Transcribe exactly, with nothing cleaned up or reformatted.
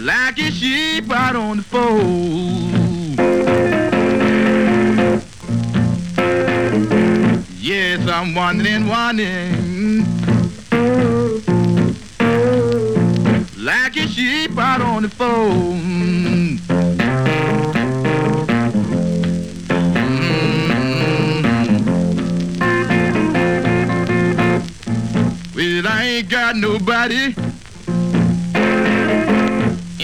like a sheep out on the fold. Yes, I'm wandering, wandering, like a sheep out on the fold. Mm-hmm. Well, I ain't got nobody